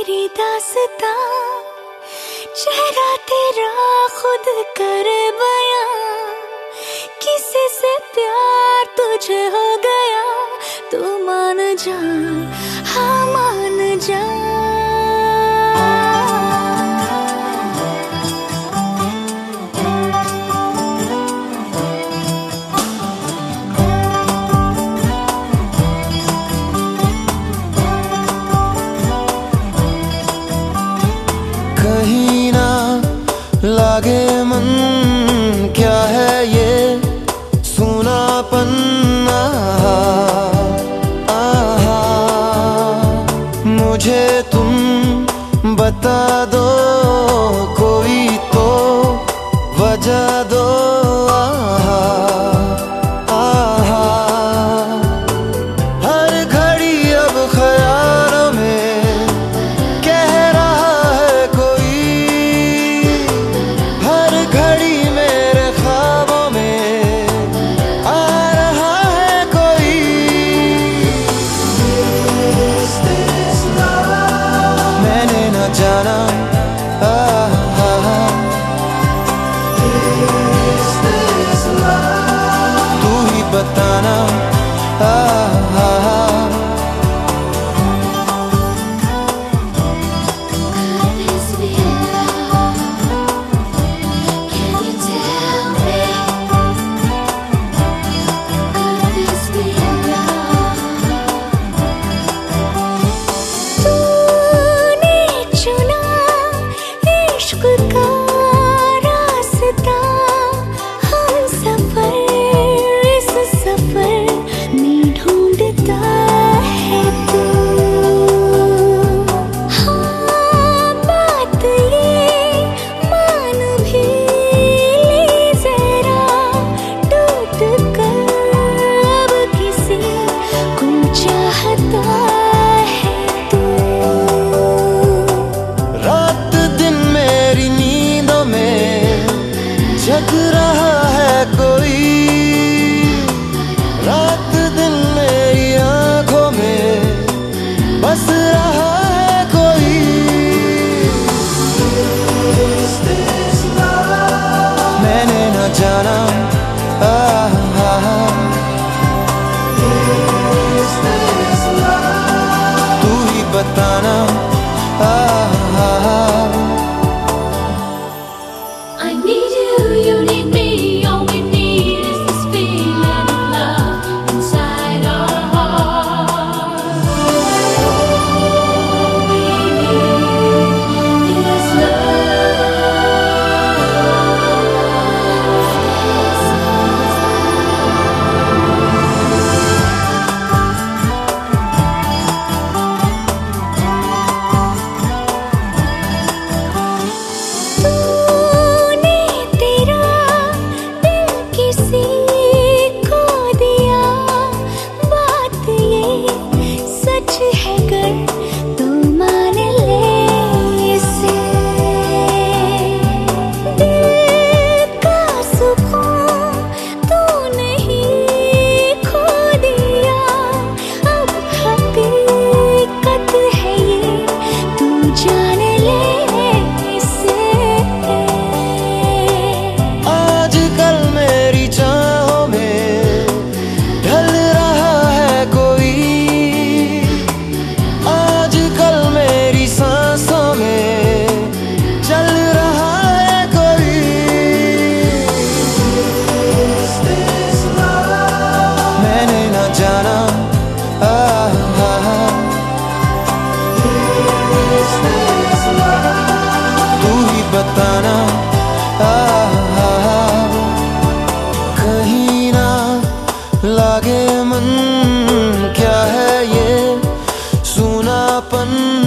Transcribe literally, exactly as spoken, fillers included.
मेरी दास्तां, चेहरा तेरा खुद कर बयां, किसी से प्यार तुझे हो गया तो मान जा, हाँ मान जा। कहीं ना लागे मन, क्या है ये सुनापन, आहा, आहा, मुझे तुम बता दो, कोई तो वजह दो, आहा, आहा, हर घड़ी अब ख्यालों में कह रहा है कोई, हर घड़ी मेरे ख्वाबों में आ रहा है कोई। मैंने न जाना, तू ही बताना, जग रहा है कोई, रात दिन मेरी आंखों में बस रहा है कोई। मैंने न जाना, तू ही बताना, बताना, कहीं ना लागे मन, क्या है ये सुनापन।